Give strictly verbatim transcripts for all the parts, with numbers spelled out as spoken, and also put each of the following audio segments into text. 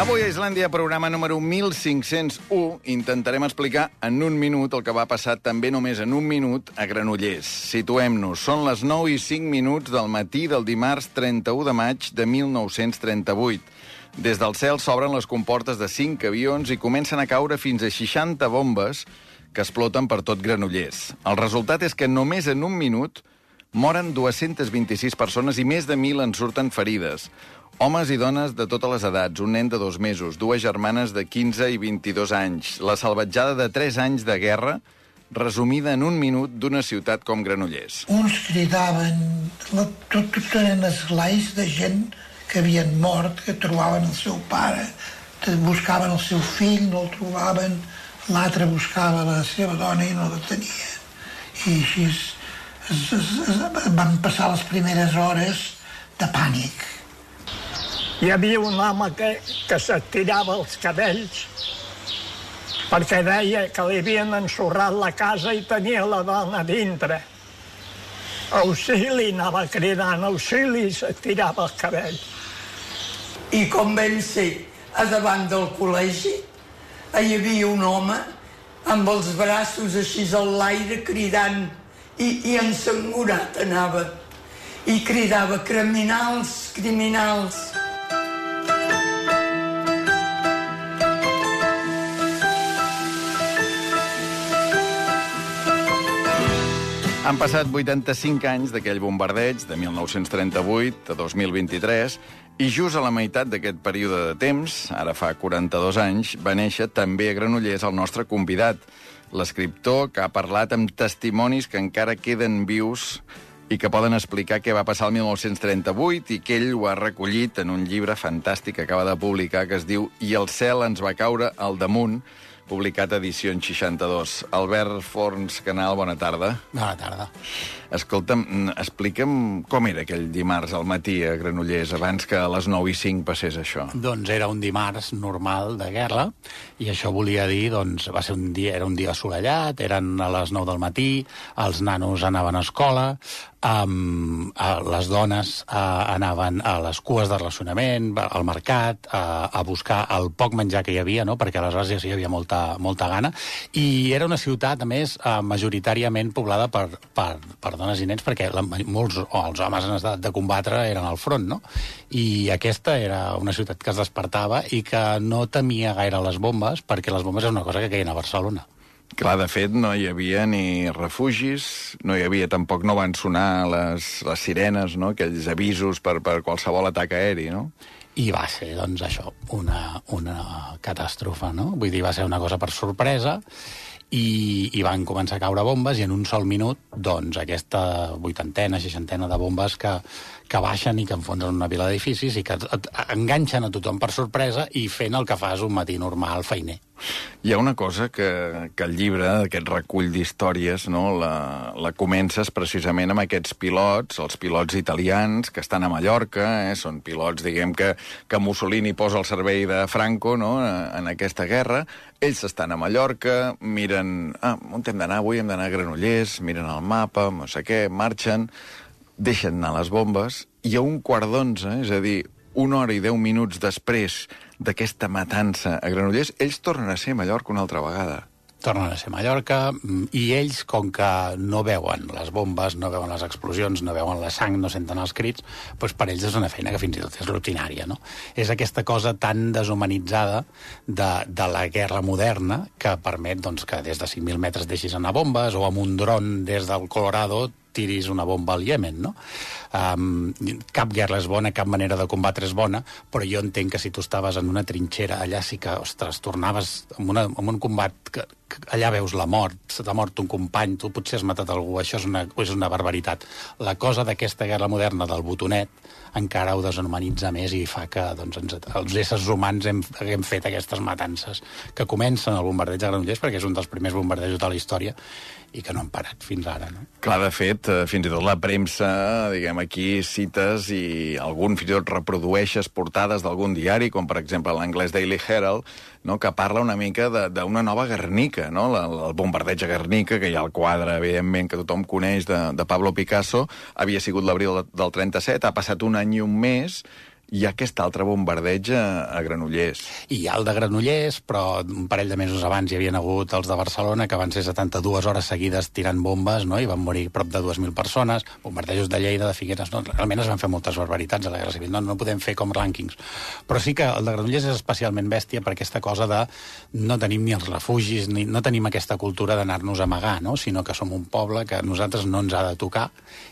Avui a Islàndia, programa número mil cinc-cents u, intentarem explicar en un minut el que va passar també només en un minut a Granollers. Situem-nos. Són les nou i cinc minuts del matí del dimarts trenta-u de maig de mil nou-cents trenta-vuit. Des del cel s'obren les comportes de cinc avions i comencen a caure fins a seixanta bombes que exploten per tot Granollers. El resultat és que només en un minut moren dues-centes vint-i-sis persones i més de mil en surten ferides. Homes i dones de totes les edats, un nen de dos mesos, dues germanes de quinze i vint-i-dos anys. La salvatjada de tres anys de guerra, resumida en un minut d'una ciutat com Granollers. Uns cridaven, tot, tot eren esglais de gent que havien mort, que trobaven el seu pare, que buscaven el seu fill, no el trobaven, l'altre buscava la seva dona i no la tenia. I així es, es, es, es, van passar les primeres hores de pànic. Hi havia un home que, que s'estirava els cabells perquè deia que li havien ensorrat la casa i tenia la dona dintre. Auxili, anava cridant, auxili, i s'estirava els cabells. I com vam ser a davant del col·legi, hi havia un home amb els braços així a l'aire cridant i, i ensangonat anava. I cridava, criminals, criminals. Han passat vuitanta-cinc anys d'aquell bombardeig de mil nou-cents trenta-vuit a dos mil vint-i-tres i just a la meitat d'aquest període de temps, ara fa quaranta-dos anys, va néixer també a Granollers el nostre convidat, l'escriptor que ha parlat amb testimonis que encara queden vius i que poden explicar què va passar el mil nou-cents trenta-vuit i que ell ho ha recollit en un llibre fantàstic que acaba de publicar que es diu I el cel ens va caure al damunt, publicat a edició seixanta-dos. Albert Forns Canal, bona tarda. Bona tarda. Escolta'm, explica'm com era aquell dimarts al matí a Granollers, abans que a les nou i cinc passés això. Doncs era un dimarts normal de guerra, i això volia dir, doncs, va ser un dia, era un dia assolellat, eren a les nou del matí, els nanos anaven a escola, um, a les dones uh, anaven a les cues de racionament, al mercat, uh, a buscar el poc menjar que hi havia, no?, perquè aleshores ja hi havia molta, molta gana, i era una ciutat, a més, uh, majoritàriament poblada per, per, per dones i nens, perquè la, molts, o els homes en estat de combatre eren al front, no? I aquesta era una ciutat que es despertava i que no temia gaire les bombes, perquè les bombes és una cosa que queien a Barcelona. Clar, de fet, no hi havia ni refugis, no hi havia tampoc, no van sonar les, les sirenes, no?, aquells avisos per, per qualsevol atac aeri, no? I va ser, doncs, això, una, una catàstrofe, no? Vull dir, va ser una cosa per sorpresa, i, i van començar a caure bombes, i en un sol minut, doncs, aquesta vuitantena, seixantena de bombes que, que baixen i que enfonsen una vila d'edificis i que enganxen a tothom per sorpresa i fent el que fas un matí normal feiner. Hi ha una cosa que, que el llibre, aquest recull d'històries, no, la, la comences precisament amb aquests pilots, els pilots italians que estan a Mallorca, eh, són pilots, diguem, que, que Mussolini posa al servei de Franco, no?, en aquesta guerra. Ells estan a Mallorca, miren, ah, on hem d'anar avui? Hem d'anar a Granollers, miren el mapa, no sé què, marxen, deixen anar les bombes, i a un quart d'onze, és a dir, una hora i deu minuts després d'aquesta matança a Granollers, ells tornen a ser a Mallorca una altra vegada. Tornen a ser a Mallorca, i ells, com que no veuen les bombes, no veuen les explosions, no veuen la sang, no senten els crits, doncs per ells és una feina que fins i tot és rutinària, no? És aquesta cosa tan deshumanitzada de, de la guerra moderna que permet, doncs, que des de cinc mil metres deixis anar bombes, o amb un dron des del Colorado tiris una bomba al Iemen, no? Um, cap guerra és bona, cap manera de combatre és bona, però jo entenc que si tu estaves en una trinxera allà sí que, ostres, tornaves en, una, en un combat que, que allà veus la mort, se t'ha mort un company, tu potser has matat algú, això és una, és una barbaritat. La cosa d'aquesta guerra moderna del botonet encara ho deshumanitza més i fa que, doncs, ens, els éssers humans hem, hem fet aquestes matances que comencen el bombardeig de Granollers, perquè és un dels primers bombardejos de la història i que no han parat fins ara, no? Clar, de fet, fins i tot la premsa, diguem, aquí cites i algun fins i tot reprodueixes portades d'algun diari, com per exemple l'anglès Daily Herald, no?, que parla una mica d'una nova Guernica, no?, la, el bombardeig a Guernica, que hi ha el quadre, evidentment, que tothom coneix, de, de Pablo Picasso, havia sigut l'abril del trenta-set, ha passat un any i un mes, hi ha aquest altre bombardeig a, a Granollers. I hi ha el de Granollers, però un parell de mesos abans hi havien hagut els de Barcelona, que van ser setanta-dues hores seguides tirant bombes, no? I van morir prop de dues mil persones, bombardejos de Lleida, de Figueres, no? Realment es van fer moltes barbaritats a la Guerra Civil, no, no podem fer com rànquings. Però sí que el de Granollers és especialment bèstia per aquesta cosa de no tenim ni els refugis, ni, no tenim aquesta cultura d'anar-nos a amagar, no? Sinó que som un poble que a nosaltres no ens ha de tocar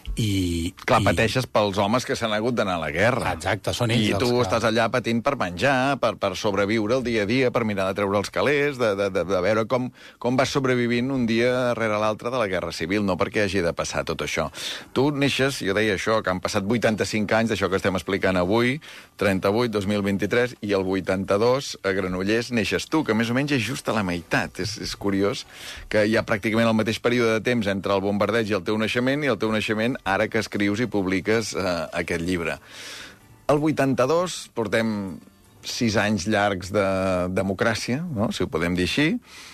i... Clar, i... pateixes pels homes que s'han hagut d'anar a la guerra. Exacte, són ells I tu que... estàs allà patint per menjar, per, per sobreviure el dia a dia, per mirar de treure els calés, de, de, de, de veure com, com vas sobrevivint un dia rere l'altre de la Guerra Civil, no perquè hagi de passar tot això. Tu neixes, jo deia això, que han passat vuitanta-cinc anys d'això que estem explicant avui, trenta-vuit, dos mil vint-i-tres, i el vuitanta-dos, a Granollers, neixes tu, que més o menys és just a la meitat. És, és curiós que hi ha pràcticament el mateix període de temps entre el bombardeig i el teu naixement, i el teu naixement ara que escrius i publiques eh, aquest llibre. El vuitanta-dos portem sis anys llargs de democràcia, no? Si ho podem dir així.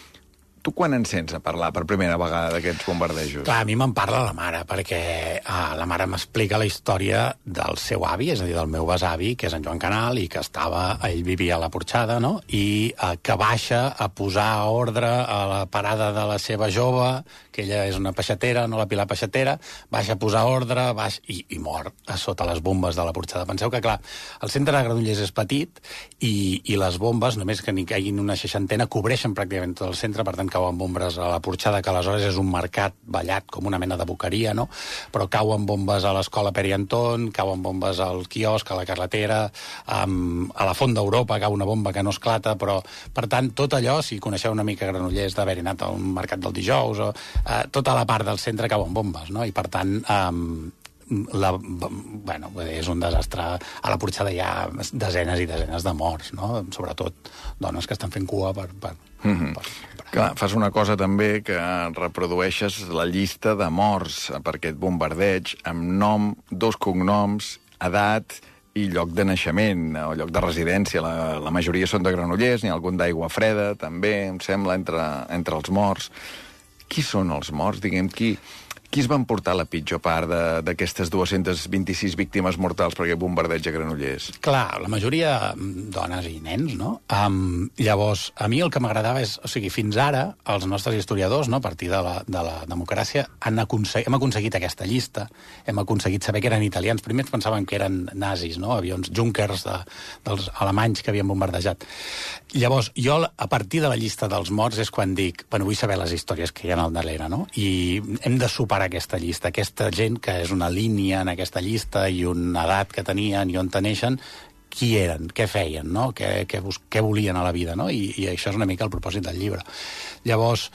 Tu quan en sents a parlar per primera vegada d'aquests bombardejos? Clar, a mi me'n parla la mare, perquè ah, la mare m'explica la història del seu avi, és a dir, del meu besavi, que és en Joan Canal, i que estava, ell vivia a la Porxada, no? I eh, que baixa a posar ordre a la parada de la seva jove, que ella és una peixatera, no la Pilar Peixatera, baixa a posar ordre, baixa, i, i mor a sota les bombes de la Porxada. Penseu que, clar, el centre de Granollers és petit i, i les bombes, només que n'hi caiguin una seixantena, cobreixen pràcticament tot el centre, per tant, cauen bombes a la Porxada, que aleshores és un mercat ballat com una mena de boqueria, no? Però cauen bombes a l'escola Pere Anton, cauen bombes al quiosc, a la carretera, um, a la Font d'Europa cau una bomba que no esclata, però, per tant, tot allò, si coneixeu una mica Granollers d'haver anat al mercat del dijous, o, uh, tota la part del centre cauen bombes, no? I, per tant, um, la, bueno, és un desastre. A la Porxada hi ha desenes i desenes de morts, no? Sobretot dones que estan fent cua per... per, mm-hmm. per, per Clar, fas una cosa també que reprodueixes la llista de morts per aquest bombardeig amb nom, dos cognoms, edat i lloc de naixement o lloc de residència. La, la majoria són de Granollers, n'hi ha algun d'Aigua Freda, també, em sembla, entre, entre els morts. Qui són els morts? Diguem, qui... Qui es van portar la pitjor part d'aquestes dues-centes vint-i-sis víctimes mortals per aquest bombardeig a Granollers? Clar, la majoria dones i nens, no? Um, llavors, a mi el que m'agradava és... O sigui, fins ara, els nostres historiadors, no, a partir de la, de la democràcia, han aconseguit, hem aconseguit aquesta llista, hem aconseguit saber que eren italians. Primer pensaven que eren nazis, no? Avions Junkers de, dels alemanys que havien bombardejat. Llavors, jo, a partir de la llista dels morts, és quan dic, bueno, vull saber les històries que hi ha al darrere, no? I hem de superar aquesta llista, aquesta gent que és una línia en aquesta llista i una edat que tenien i on teneixen, qui eren, què feien, no? Què, què, què volien a la vida, no? I, i això és una mica el propòsit del llibre. Llavors,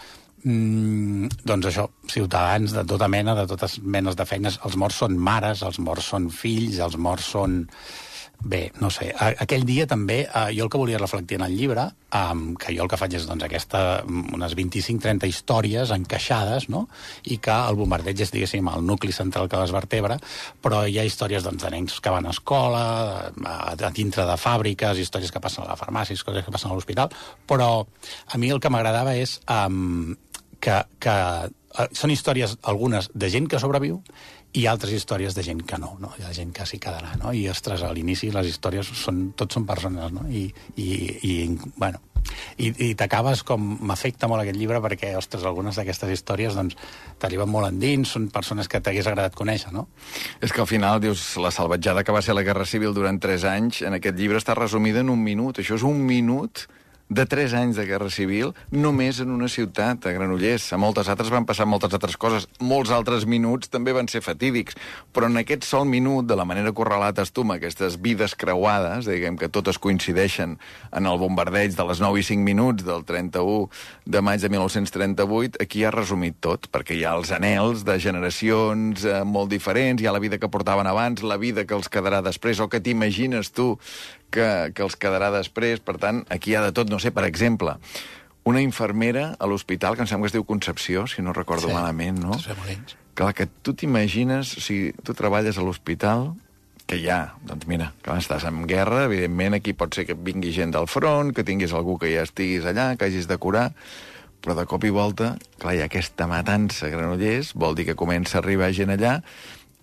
mmm, doncs això, ciutadans de tota mena, de totes menes de feines, els morts són mares, els morts són fills, els morts són... Bé, no sé, aquell dia també, eh, jo el que volia reflectir en el llibre, eh, que jo el que faig és doncs, aquesta, unes vint-i-cinc trenta històries encaixades, no? I que el bombardeig és, diguéssim, el nucli central que les vertebra, però hi ha històries doncs, de nens que van a escola, a, a dintre de fàbriques, històries que passen a la farmàcia, històries que passen a l'hospital, però a mi el que m'agradava és eh, que, que eh, són històries, algunes, de gent que sobreviu, i altres històries de gent que no, no? Hi ha gent que s'hi quedarà, no? I, ostres, a l'inici les històries són, tots són persones, no? I, i, i bueno, i, i t'acabes com... M'afecta molt aquest llibre perquè, ostres, algunes d'aquestes històries, doncs, t'arriben molt endins, són persones que t'hagués agradat conèixer, no? És que al final, dius, la salvatjada que va ser la Guerra Civil durant tres anys, en aquest llibre està resumida en un minut. Això és un minut de tres anys de Guerra Civil només en una ciutat, a Granollers. A moltes altres van passar moltes altres coses. Molts altres minuts també van ser fatídics. Però en aquest sol minut, de la manera que ho relates tu, amb aquestes vides creuades, diguem que totes coincideixen en el bombardeig de les nou i cinc minuts del trenta-u de maig de mil nou-cents trenta-vuit, aquí ha resumit tot, perquè hi ha els anhels de generacions eh, molt diferents, hi ha la vida que portaven abans, la vida que els quedarà després, o que t'imagines tu que, que els quedarà després. Per tant, aquí hi ha de tot. No sé, per exemple, una infermera a l'hospital, que em sembla que es diu Concepció, si no recordo sí, malament, no? Sí, clar, que tu t'imagines, o sigui, tu treballes a l'hospital, que ja, doncs mira, clar, estàs en guerra, evidentment aquí pot ser que vingui gent del front, que tinguis algú que ja estiguis allà, que hagis de curar, però de cop i volta, clar, hi ha aquesta matança a Granollers, vol dir que comença a arribar gent allà,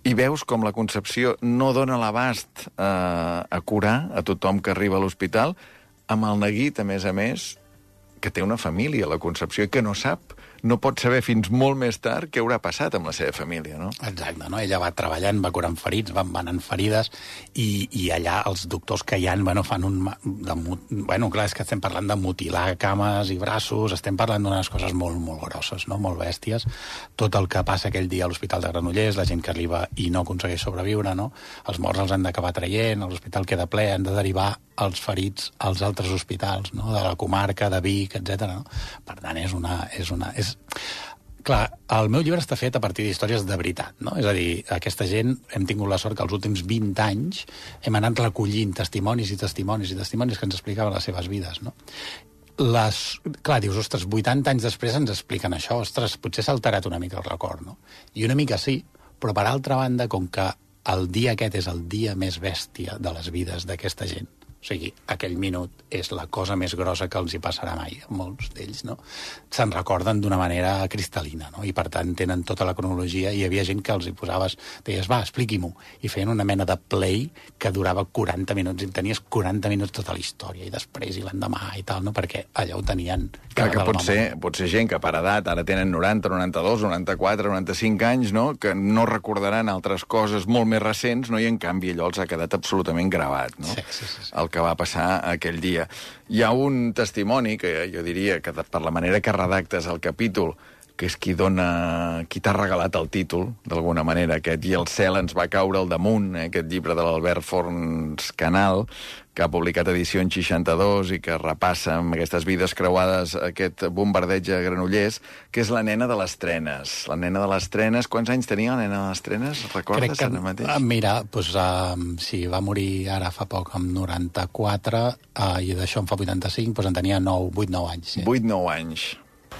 I veus com la Concepció no dona l'abast eh, a curar a tothom que arriba a l'hospital, amb el neguit, a més a més, que té una família, la Concepció, i que no sap, no pot saber fins molt més tard què haurà passat amb la seva família, no? Exacte, no? Ella va treballant, va curant ferits, van venant ferides, i, i allà els doctors que hi ha, bueno, fan un... De, bueno, clar, és que estem parlant de mutilar cames i braços, estem parlant d'unes coses molt, molt grosses, no? Molt bèsties. Tot el que passa aquell dia a l'Hospital de Granollers, la gent que arriba i no aconsegueix sobreviure, no? Els morts els han d'acabar traient, l'hospital queda ple, han de derivar els ferits als altres hospitals, no? De la comarca, de Vic, etcètera. No? Per tant, és una... És una és... Clar, el meu llibre està fet a partir d'històries de veritat, no? És a dir, aquesta gent, hem tingut la sort que els últims vint anys hem anat recollint testimonis i testimonis i testimonis que ens explicaven les seves vides, no? Les... Clar, dius, ostres, vuitanta anys després ens expliquen això, ostres, potser s'ha alterat una mica el record, no? I una mica sí, però per altra banda, com que el dia aquest és el dia més bèstia de les vides d'aquesta gent, o sigui, aquell minut és la cosa més grossa que els hi passarà mai, molts d'ells, no? Se'n recorden d'una manera cristal·lina, no? I per tant tenen tota la cronologia, i hi havia gent que els hi posaves, deies, va, expliqui-m'ho, i feien una mena de play que durava quaranta minuts, i tenies quaranta minuts tota la història, i després i l'endemà i tal, no? Perquè allò ho tenien... Clar, que pot ser, pot ser gent que per edat ara tenen noranta, noranta-dos, noranta-quatre, noranta-cinc anys, no? Que no recordaran altres coses molt més recents, no? I en canvi allò els ha quedat absolutament gravat, no? Sí, sí, sí, sí. El que va passar aquell dia. Hi ha un testimoni que jo diria que per la manera que redactes el capítol, que és qui dona, qui t'ha regalat el títol, d'alguna manera, aquest I el cel ens va caure al damunt, eh, aquest llibre de l'Albert Forns Canal, que ha publicat edició en seixanta-dos i que repassa amb aquestes vides creuades aquest bombardeig a Granollers, que és la nena de les trenes. La nena de les trenes, quants anys tenia la nena de les trenes? Recordes Crec que, ara mateix? Mira, doncs, uh, sí, va morir ara fa poc, amb noranta-quatre, uh, i d'això en fa vuitanta-cinc, doncs en tenia nou, vuit nou anys. Sí. vuit nou anys.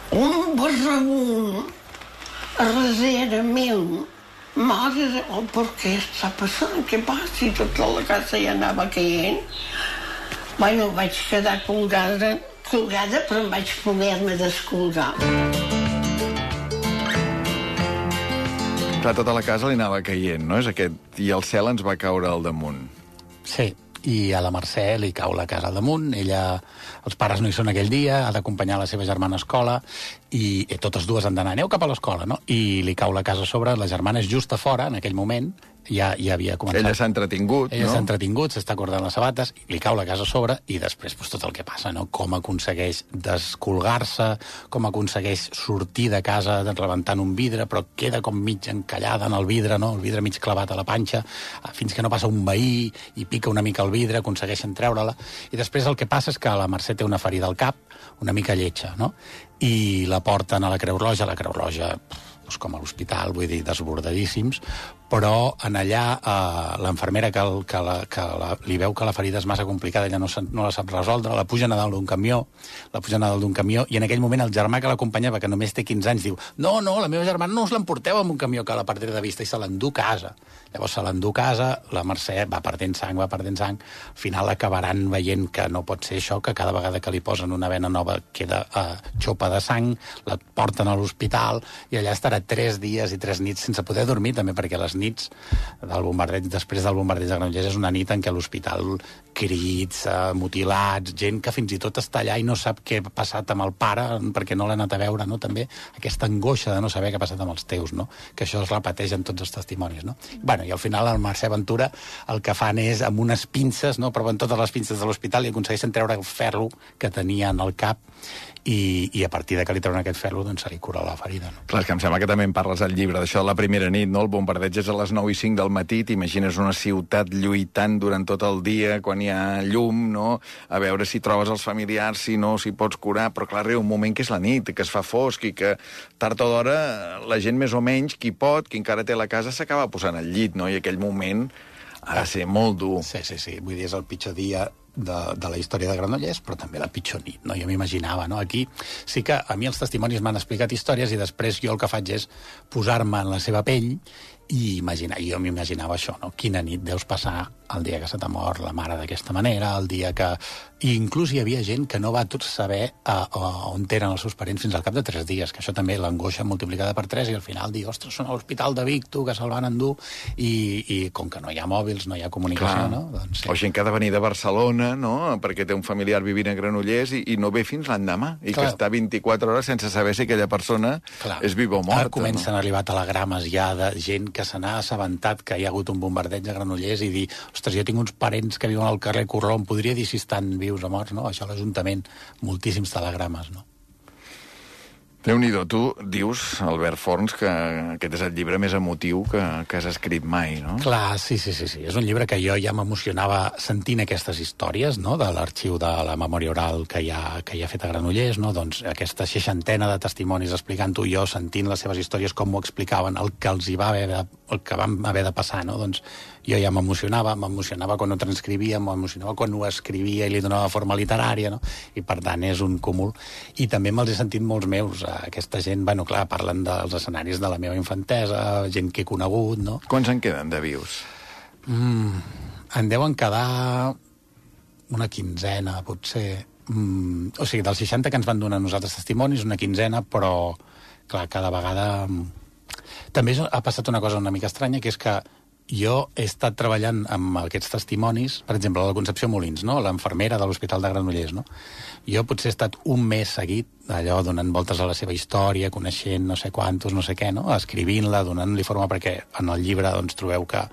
Un barrabú a darrere meu. Mare, oh, per què està passant? Què passa? I tota la casa ja anava caient. Bueno, vaig quedar colgada, colgada, però em vaig poder-me descolgar. Clar, tota la casa li anava caient, no? És aquest... I el cel ens va caure al damunt. Sí, i a la Mercè li cau la casa al damunt, ella, els pares no hi són aquell dia, ha d'acompanyar la seva germana a escola, i, i totes dues han d'anar, aneu cap a l'escola, no? I li cau la casa a sobre, la germana és just a fora, en aquell moment, ja, ja havia començat... Ella s'ha entretingut, Ella no? s'ha entretingut, s'està cordant les sabates, li cau la casa a sobre, i després pues, tot el que passa, no? Com aconsegueix descolgar-se, com aconsegueix sortir de casa rebentant un vidre, però queda com mig encallada en el vidre, no? El vidre mig clavat a la panxa, fins que no passa un veí i pica una mica el vidre, aconsegueixen treure-la, i després el que passa és que la Mercè té una ferida al cap, una mica lletja, no? I la porten a la Creu Roja, la Creu Roja, doncs com a l'hospital, vull dir, desbordadíssims, però en allà eh, l'infermera que, el, que, la, que la, li veu que la ferida és massa complicada, ella no, no la sap resoldre, la pugen a dalt d'un camió, la pugen a dalt d'un camió, i en aquell moment el germà que l'acompanyava, que només té quinze anys, diu, no, no, la meva germana no us l'emporteu amb un camió que la perdré de vista, i se l'endú a casa. Llavors se l'endú a casa, la Mercè va perdent sang, va perdent sang, al final acabaran veient que no pot ser això, que cada vegada que li posen una vena nova queda eh, xopa de sang, la porten a l'hospital, i allà estarà tres dies i tres nits sense poder dormir, també perquè les nits del bombardeig, després del bombardeig de Granollers, és una nit en què a l'hospital crits, eh, mutilats, gent que fins i tot està allà i no sap què ha passat amb el pare perquè no l'ha anat a veure, no? També aquesta angoixa de no saber què ha passat amb els teus, no? Que això es repeteix en tots els testimonis, no? Bueno, i al final el Mercè Ventura el que fan és amb unes pinces, no? Proven totes les pinces de l'hospital i aconsegueixen treure el ferro que tenia en el cap, i, i a partir de que li treuen aquest ferro doncs se li cura la ferida, no? Clar, és que em sembla que també en parles al llibre d'això de la primera nit, no? El bombardeig és a les nou i cinc del matí, t'imagines una ciutat lluitant durant tot el dia, quan hi ha llum, no? A veure si trobes els familiars, si no, si pots curar, però clar, arriba un moment que és la nit, que es fa fosc i que tard o d'hora la gent més o menys, qui pot, qui encara té la casa, s'acaba posant al llit, no? I aquell moment ha de ser molt dur. Sí, sí, sí, vull dir, és el pitjor dia de, de la història de Granollers, però també la pitjor nit, no? Jo m'imaginava, no? Aquí sí que a mi els testimonis m'han explicat històries i després jo el que faig és posar-me en la seva pell I imagina, jo m'imaginava això, no? Quina nit deus passar el dia que se t'ha mort la mare d'aquesta manera, el dia que... I inclús hi havia gent que no va tot saber a, a, on eren els seus parents fins al cap de tres dies, que això també l'angoixa multiplicada per tres, i al final dir, ostres, són a l'Hospital de Vic, tu, que se'l van endur, i, i com que no hi ha mòbils, no hi ha comunicació, Clar. no? Doncs, sí. O gent que ha de venir de Barcelona, no?, perquè té un familiar vivint a Granollers i, i no ve fins l'endemà, i Clar. que està vint-i-quatre hores sense saber si aquella persona Clar. és viva o morta. Ara comencen no? a arribar telegrames ja de gent que se n'ha assabentat que hi ha hagut un bombardeig a Granollers i dir, ostres, jo tinc uns parents que viuen al carrer Corró, em podria dir si estan vius o morts, no? Això a l'Ajuntament, moltíssims telegrames, no? Déu-n'hi-do, tu dius, Albert Forns, que aquest és el llibre més emotiu que, que has escrit mai, no? Clar, sí, sí, sí, sí. És un llibre que jo ja m'emocionava sentint aquestes històries, no?, de l'arxiu de la memòria oral que hi ha, que hi ha fet a Granollers, no?, doncs aquesta seixantena de testimonis explicant-ho, jo sentint les seves històries, com ho explicaven, el que els hi va haver de, el que vam haver de passar, no?, doncs jo ja m'emocionava, m'emocionava quan ho transcrivia, m'emocionava quan ho escrivia i li donava forma literària, no?, i per tant és un cúmul. I també me'ls he sentit molts meus, aquesta gent, bueno, clar, parlen dels escenaris de la meva infantesa, gent que he conegut, no? Quants en queden de vius? Mm, en deuen quedar una quinzena, potser. Mm, o sigui, dels seixanta que ens van donar a nosaltres testimonis, una quinzena, però, clar, cada vegada... També ha passat una cosa una mica estranya, que és que jo he estat treballant amb aquests testimonis, per exemple, la Concepció Molins, no?, l'enfermera de l'Hospital de Granollers, no? Jo potser he estat un mes seguit, allò, donant voltes a la seva història, coneixent no sé quantos, no sé què, no?, escrivint-la, donant-li forma, perquè en el llibre, doncs, trobeu que...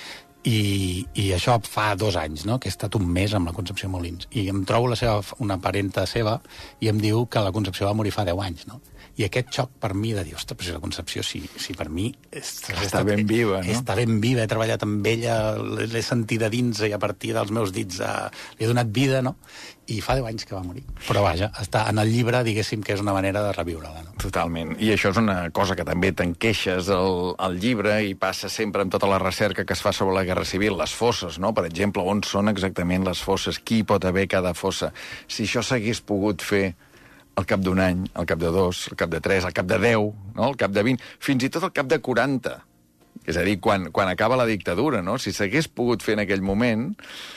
I, i això fa dos anys, no?, que he estat un mes amb la Concepció Molins. I em trobo la seva, una parenta seva i em diu que la Concepció va morir fa deu anys, no? I aquest xoc per mi de dir, ostres, però si la Concepció, si, si per mi... Està estat, ben viva, no? Està ben viva, he treballat amb ella, l'he sentit a dins i a partir dels meus dits eh, li he donat vida, no? I fa deu anys que va morir. Però vaja, està en el llibre, diguéssim, que és una manera de reviure-la, no? Totalment. I això és una cosa que també t'enqueixes al, al llibre i passa sempre amb tota la recerca que es fa sobre la Guerra Civil, les fosses, no? Per exemple, on són exactament les fosses? Qui pot haver cada fossa? Si això s'hagués pogut fer al cap d'un any, al cap de dos, al cap de tres, al cap de deu, no?, al cap de vint, fins i tot al cap de quaranta. És a dir, quan, quan acaba la dictadura, no? Si s'hagués pogut fer en aquell moment,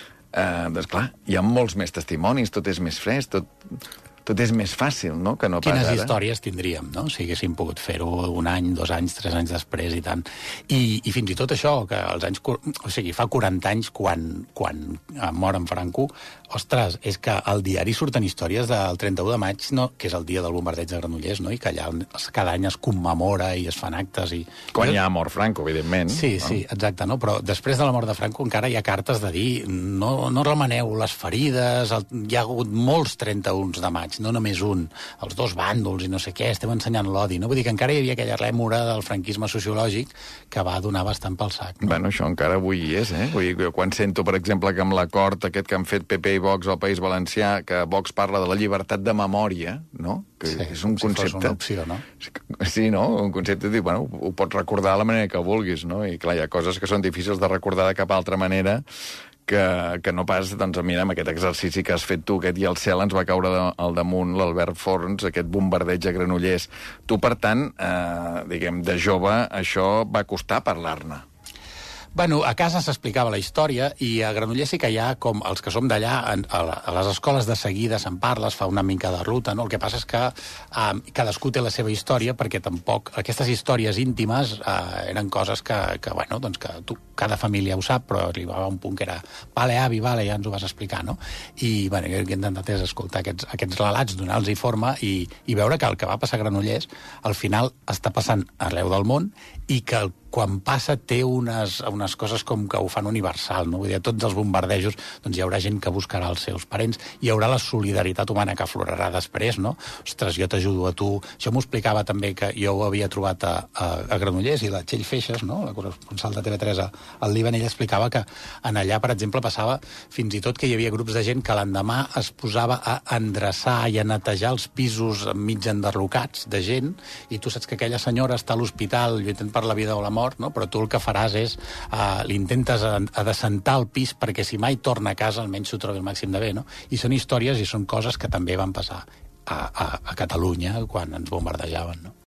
eh, doncs clar, hi ha molts més testimonis, tot és més fresc, tot, tot és més fàcil, no?, que no pas Quines ara. històries tindríem, no?, si haguéssim pogut fer-ho un any, dos anys, tres anys després i tant. I, i fins i tot això, que als anys... O sigui, fa quaranta anys, quan, quan mor en Franco, ostres, és que al diari surten històries del trenta-u de maig, no?, que és el dia del bombardeig de Granollers, no?, i que allà cada any es commemora i es fan actes i... Quan hi ha mort Franco, evidentment. Sí, no? sí, exacte, no? Però després de la mort de Franco encara hi ha cartes de dir no, no remeneu les ferides, el, hi ha hagut molts trenta-uns de maig, no només un, els dos bàndols i no sé què, esteu ensenyant l'odi, no? Vull dir que encara hi havia aquella rèmora del franquisme sociològic que va donar bastant pel sac. No? Bueno, això encara avui hi és, eh? Vull dir, quan sento, per exemple, que amb l'acord aquest que han fet P P i Vox al País Valencià, que Vox parla de la llibertat de memòria, no?, que sí, és un com si concepte... fos una opció, no? Sí, no? Un concepte de dir, bueno, ho pots recordar de la manera que vulguis, no? I clar, hi ha coses que són difícils de recordar de cap altra manera que, que no pas, doncs, mira, amb aquest exercici que has fet tu, aquest i el cel ens va caure de, al damunt l'Albert Forns, aquest bombardeig a Granollers. Tu, per tant, eh, diguem, de jove, això va costar parlar-ne. Bueno, a casa s'explicava la història i a Granollers sí que hi ha, com els que som d'allà, a les escoles de seguida se'n parla, es fa una mica de ruta, no? El que passa és que eh, cadascú té la seva història, perquè tampoc aquestes històries íntimes eh, eren coses que, que, bueno, doncs que tu, cada família ho sap, però arribava un punt que era vale, avi, vale, ja ens ho vas explicar, no? I, bueno, jo el que he intentat és escoltar aquests, aquests relats, donar-los forma i, i veure que el que va passar a Granollers al final està passant arreu del món i que el quan passa té unes, unes coses com que ho fan universal, no? Vull dir, a tots els bombardejos doncs hi haurà gent que buscarà els seus parents, hi haurà la solidaritat humana que aflorarà després, no? Ostres, jo t'ajudo a tu. Això m'ho explicava també, que jo ho havia trobat a, a, a Granollers, i la Txell Feixes, no?, la corresponsal de T V tres al Líban, ella explicava que en allà, per exemple, passava fins i tot que hi havia grups de gent que l'endemà es posava a endreçar i a netejar els pisos mig enderrocats de gent, i tu saps que aquella senyora està a l'hospital lluitant per la vida o la mort, no? Però tu el que faràs és uh, l'intentes a, a decentar el pis perquè si mai torna a casa almenys s'ho trobi el màxim de bé, no? I són històries i són coses que també van passar a, a, a Catalunya quan ens bombardejaven, no?